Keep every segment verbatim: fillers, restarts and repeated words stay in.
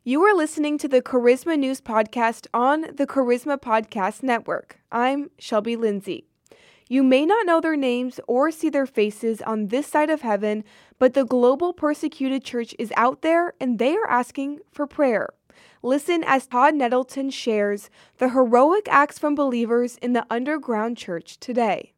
You are listening to the Charisma News Podcast on the Charisma Podcast Network. I'm Shelby Lindsay. You may not know their names or see their faces on this side of heaven, but the global persecuted church is out there and they are asking for prayer. Listen as Todd Nettleton shares the heroic acts from believers in the underground church today.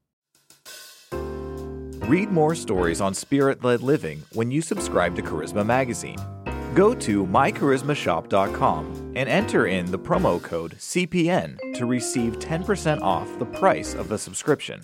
Read more stories on Spirit-led living when you subscribe to Charisma Magazine. Go to my charisma shop dot com and enter in the promo code C P N to receive ten percent off the price of the subscription.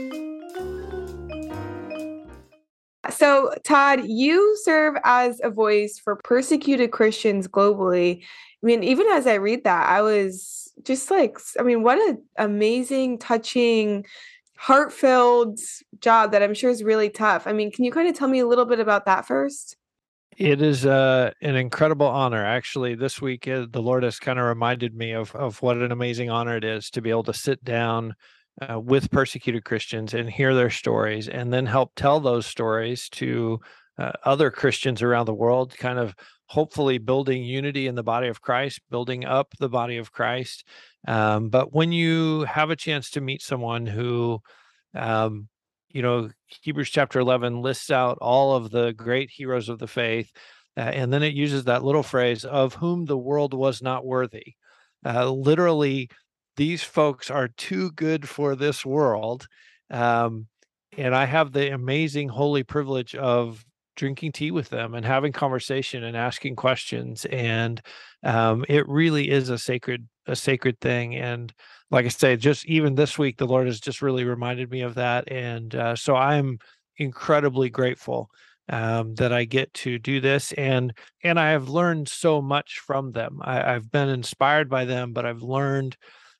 So, Todd, you serve as a voice for persecuted Christians globally. I mean, even as I read that, I was just like, I mean, what an amazing, touching, heart-filled job that I'm sure is really tough. I mean, can you kind of tell me a little bit about that first? It is uh, an incredible honor. Actually, this week, uh, the Lord has kind of reminded me of, of what an amazing honor it is to be able to sit down uh, with persecuted Christians and hear their stories and then help tell those stories to uh, other Christians around the world, kind of hopefully building unity in the body of Christ, building up the body of Christ. Um, but when you have a chance to meet someone who, um, you know, Hebrews chapter eleven lists out all of the great heroes of the faith, uh, and then it uses that little phrase, of whom the world was not worthy. Uh, literally, these folks are too good for this world. Um, and I have the amazing, holy privilege of drinking tea with them and having conversation and asking questions. And um, it really is a sacred, a sacred thing. And like I say, just even this week, the Lord has just really reminded me of that. And uh, so I'm incredibly grateful um, that I get to do this. And and I have learned so much from them. I, I've been inspired by them, but I've learned.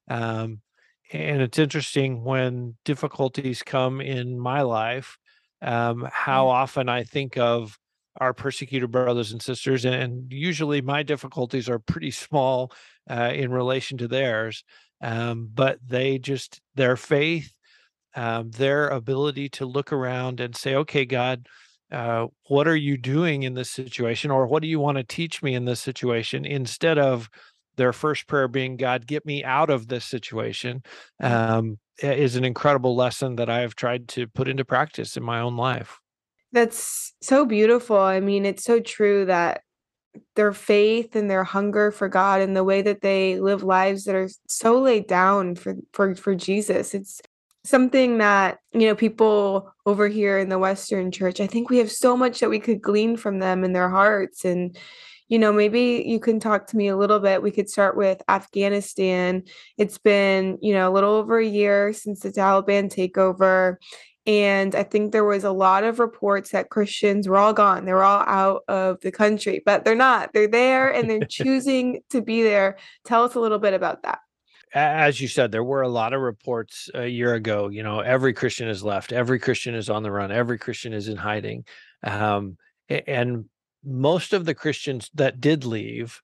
Um, and it's interesting when difficulties come in my life, um, how often I think of our persecuted brothers and sisters. And usually my difficulties are pretty small uh, in relation to theirs. Um, but they just, their faith, um, their ability to look around and say, okay, God, uh, what are you doing in this situation? Or what do you want to teach me in this situation? Instead of their first prayer being, God, get me out of this situation, um, is an incredible lesson that I have tried to put into practice in my own life. That's so beautiful. I mean, it's so true that their faith and their hunger for God and the way that they live lives that are so laid down for, for, for Jesus. It's something that, you know, people over here in the Western church, I think we have so much that we could glean from them in their hearts. And, you know, maybe you can talk to me a little bit. We could start with Afghanistan. It's been, you know, a little over a year since the Taliban takeover. And I think there was a lot of reports that Christians were all gone. They were all out of the country, but they're not. They're there and they're choosing to be there. Tell us a little bit about that. As you said, there were a lot of reports a year ago, you know, every Christian is left, every Christian is on the run, every Christian is in hiding. Um, and most of the Christians that did leave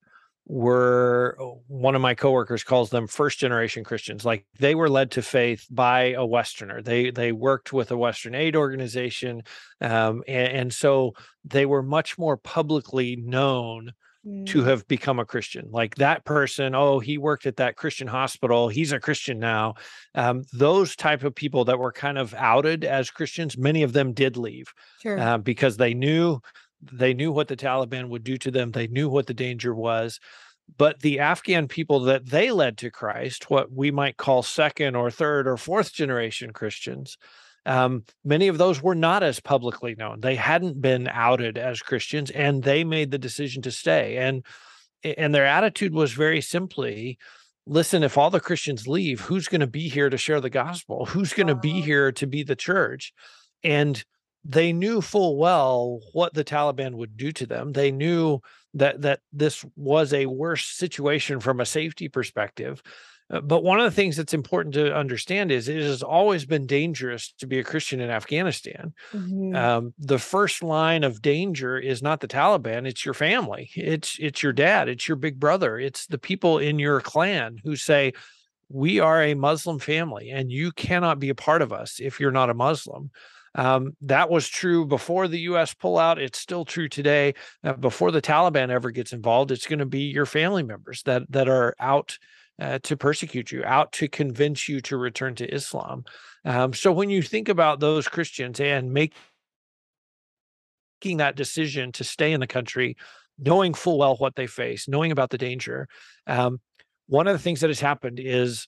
were, one of my coworkers calls them first generation Christians. Like they were led to faith by a Westerner. They they worked with a Western aid organization. Um, and, and so they were much more publicly known to have become a Christian. Like that person, oh, he worked at that Christian hospital, he's a Christian now. Um, those type of people that were kind of outed as Christians, many of them did leave. Sure. uh, because they knew they knew what the Taliban would do to them. They knew what the danger was. But the Afghan people that they led to Christ, what we might call second or third or fourth generation Christians, Um, many of those were not as publicly known. They hadn't been outed as Christians, and they made the decision to stay. And and their attitude was very simply, listen, if all the Christians leave, who's going to be here to share the gospel? Who's going to be here to be the church? And they knew full well what the Taliban would do to them. They knew that that this was a worse situation from a safety perspective. Uh, But one of the things that's important to understand is it has always been dangerous to be a Christian in Afghanistan. Mhm. Um, the first line of danger is not the Taliban; it's your family, it's it's your dad, it's your big brother, it's the people in your clan who say, "We are a Muslim family, and you cannot be a part of us if you're not a Muslim." Um, that was true before the U S pullout. It's still true today. Uh, before the Taliban ever gets involved, it's going to be your family members that that are out uh, to persecute you, out to convince you to return to Islam. Um, so when you think about those Christians and making that decision to stay in the country, knowing full well what they face, knowing about the danger, um, one of the things that has happened is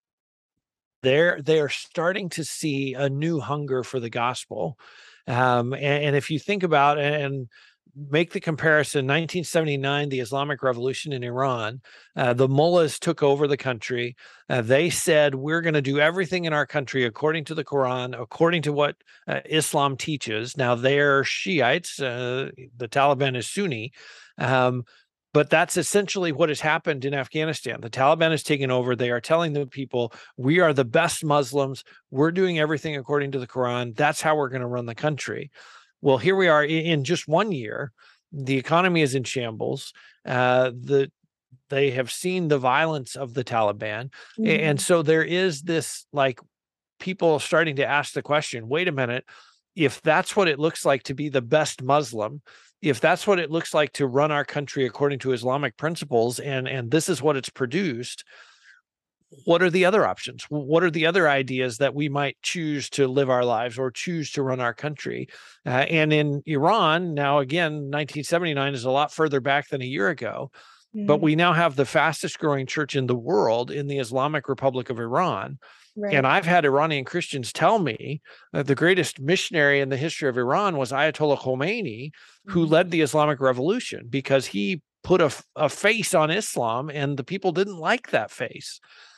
they're they are starting to see a new hunger for the gospel. Um, and, and if you think about and make the comparison, nineteen seventy-nine, the Islamic Revolution in Iran, uh, the mullahs took over the country. Uh, they said, we're going to do everything in our country according to the Quran, according to what uh, Islam teaches. Now, they're Shiites. Uh, the Taliban is Sunni. Um, But that's essentially what has happened in Afghanistan. The Taliban has taken over. They are telling the people, we are the best Muslims. We're doing everything according to the Quran. That's how we're going to run the country. Well, here we are in just one year. The economy is in shambles. Uh, the they have seen the violence of the Taliban. Mm-hmm. And so there is this, like, people starting to ask the question, wait a minute, if that's what it looks like to be the best Muslim, if that's what it looks like to run our country according to Islamic principles, and, and this is what it's produced, what are the other options? What are the other ideas that we might choose to live our lives or choose to run our country? Uh, and in Iran, now again, nineteen seventy-nine is a lot further back than a year ago, mm-hmm. but we now have the fastest growing church in the world in the Islamic Republic of Iran. Right. And I've had Iranian Christians tell me that the greatest missionary in the history of Iran was Ayatollah Khomeini, mm-hmm. who led the Islamic Revolution because he put a, a face on Islam and the people didn't like that face.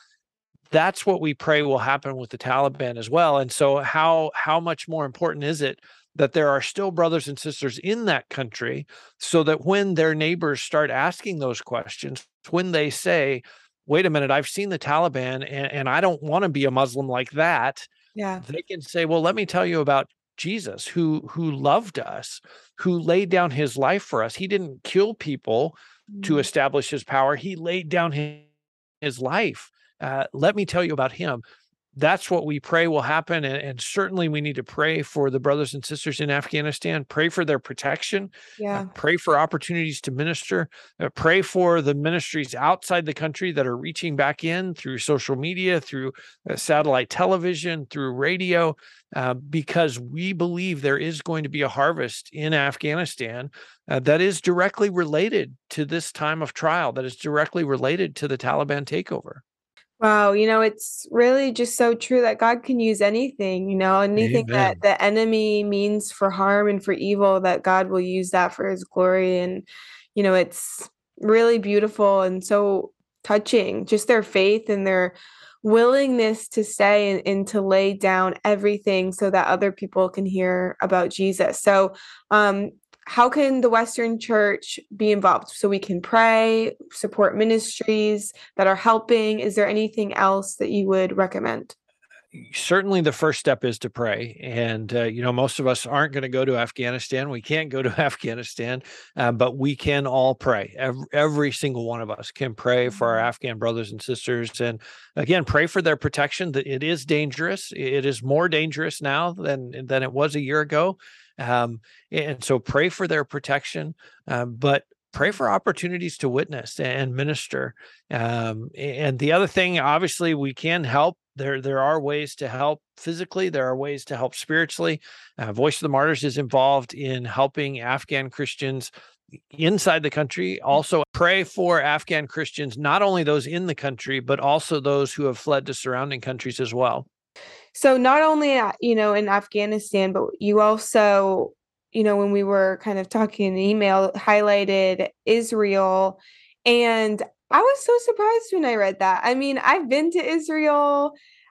That's what we pray will happen with the Taliban as well. And so how, how much more important is it that there are still brothers and sisters in that country so that when their neighbors start asking those questions, when they say, wait a minute, I've seen the Taliban and, and I don't want to be a Muslim like that. Yeah. They can say, well, let me tell you about Jesus, who, who loved us, who laid down his life for us. He didn't kill people mm. to establish his power. He laid down his, his life. Uh, let me tell you about him. That's what we pray will happen. And, and certainly we need to pray for the brothers and sisters in Afghanistan, pray for their protection, yeah. uh, pray for opportunities to minister, uh, pray for the ministries outside the country that are reaching back in through social media, through uh, satellite television, through radio, uh, because we believe there is going to be a harvest in Afghanistan uh, that is directly related to this time of trial, that is directly related to the Taliban takeover. Wow, you know, it's really just so true that God can use anything, you know, anything Amen. That the enemy means for harm and for evil, that God will use that for his glory. And, you know, it's really beautiful and so touching, just their faith and their willingness to stay and, and to lay down everything so that other people can hear about Jesus. So, um, how can the Western Church be involved? So we can pray, support ministries that are helping. Is there anything else that you would recommend? Certainly the first step is to pray. And, uh, you know, most of us aren't going to go to Afghanistan. We can't go to Afghanistan, uh, but we can all pray. Every, every single one of us can pray for our Afghan brothers and sisters. And again, pray for their protection. That it is dangerous. It is more dangerous now than, than it was a year ago. Um, and so pray for their protection, um, but pray for opportunities to witness and minister. Um, and the other thing, obviously, we can help. There, there are ways to help physically. There are ways to help spiritually. Uh, Voice of the Martyrs is involved in helping Afghan Christians inside the country. Also, pray for Afghan Christians, not only those in the country, but also those who have fled to surrounding countries as well. So not only, you know, in Afghanistan, but you also, you know, when we were kind of talking in the email, highlighted Israel. And I was so surprised when I read that. I mean, I've been to Israel.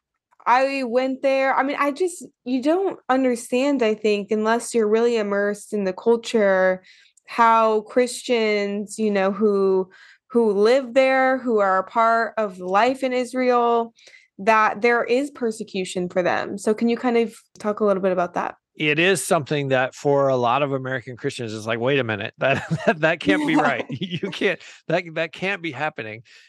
I went there. I mean, I just, you don't understand, I think, unless you're really immersed in the culture, how Christians, you know, who, who live there, who are a part of life in Israel, that there is persecution for them. So can you kind of talk a little bit about that? It is something that for a lot of American Christians is like, wait a minute, that that, that can't be right. You can't, that, that can't be happening.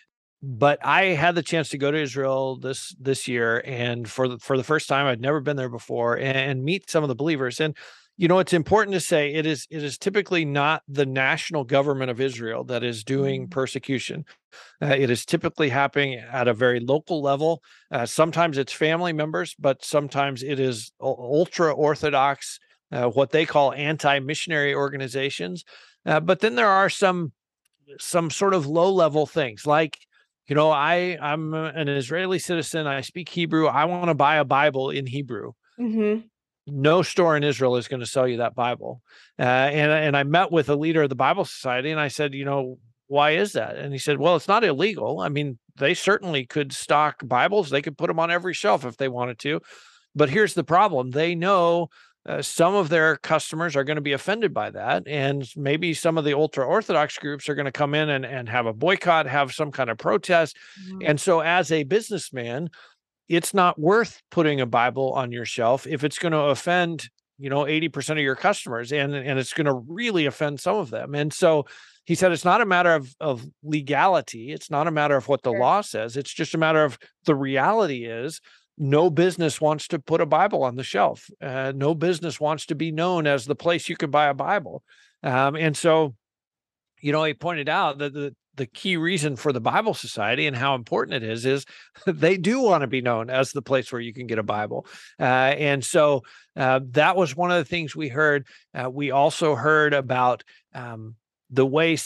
but I had the chance to go to Israel this this year, and for the, for the first time, I'd never been there before, and, and meet some of the believers. And you know, it's important to say it is it is typically not the national government of Israel that is doing persecution. Uh, it is typically happening at a very local level. Uh, sometimes it's family members, but sometimes it is ultra Orthodox, uh, what they call anti-missionary organizations. Uh, but then there are some some sort of low-level things like, you know, I I'm an Israeli citizen. I speak Hebrew. I want to buy a Bible in Hebrew. Mm-hmm. No store in Israel is going to sell you that Bible. Uh, and, and I met with a leader of the Bible Society, and I said, you know, why is that? And he said, well, it's not illegal. I mean, they certainly could stock Bibles. They could put them on every shelf if they wanted to. But here's the problem. They know uh, some of their customers are going to be offended by that. And maybe some of the ultra-Orthodox groups are going to come in and, and have a boycott, have some kind of protest. Mm-hmm. And so as a businessman, it's not worth putting a Bible on your shelf if it's going to offend, you know, eighty percent of your customers, and, and it's going to really offend some of them. And so he said, it's not a matter of, of legality. It's not a matter of what the sure. law says. It's just a matter of the reality is no business wants to put a Bible on the shelf. Uh, no business wants to be known as the place you could buy a Bible. Um, and so, you know, he pointed out that the, the key reason for the Bible Society and how important it is, is they do want to be known as the place where you can get a Bible. Uh, and so uh, that was one of the things we heard. Uh, we also heard about um, the way